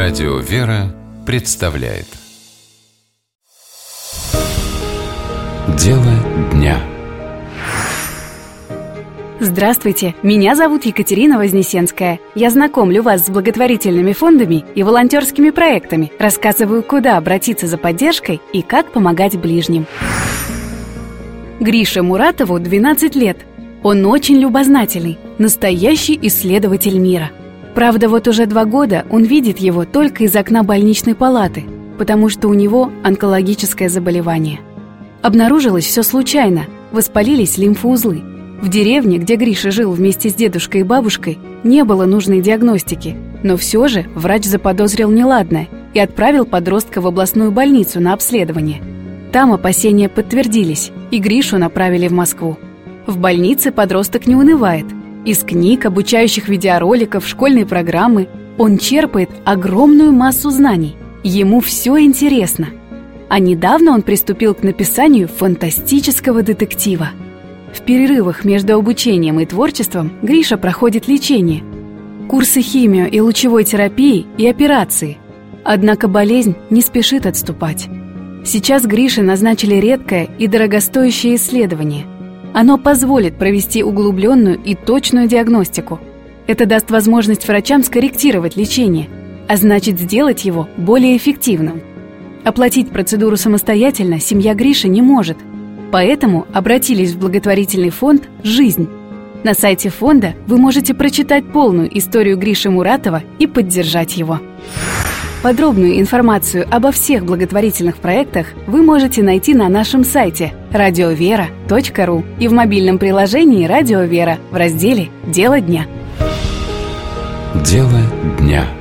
Радио «Вера» представляет Дело дня. Здравствуйте, меня зовут Екатерина Вознесенская. Я знакомлю вас с благотворительными фондами и волонтерскими проектами, рассказываю, куда обратиться за поддержкой и как помогать ближним. Грише Муратову 12 лет. Он очень любознательный, настоящий исследователь мира. Правда, вот уже 2 года он видит его только из окна больничной палаты, потому что у него онкологическое заболевание. Обнаружилось все случайно, воспалились лимфоузлы. В деревне, где Гриша жил вместе с дедушкой и бабушкой, не было нужной диагностики, но все же врач заподозрил неладное и отправил подростка в областную больницу на обследование. Там опасения подтвердились, и Гришу направили в Москву. В больнице подросток не унывает. Из книг, обучающих видеороликов, школьной программы он черпает огромную массу знаний. Ему все интересно. А недавно он приступил к написанию фантастического детектива. В перерывах между обучением и творчеством Гриша проходит лечение. Курсы химио- и лучевой терапии и операции. Однако болезнь не спешит отступать. Сейчас Грише назначили редкое и дорогостоящее исследование. Оно позволит провести углубленную и точную диагностику. Это даст возможность врачам скорректировать лечение, а значит сделать его более эффективным. Оплатить процедуру самостоятельно семья Гриши не может. Поэтому обратились в благотворительный фонд «Жизнь». На сайте фонда вы можете прочитать полную историю Гриши Муратова и поддержать его. Подробную информацию обо всех благотворительных проектах вы можете найти на нашем сайте radiovera.ru и в мобильном приложении «Радио Вера» в разделе «Дело дня». Дело дня.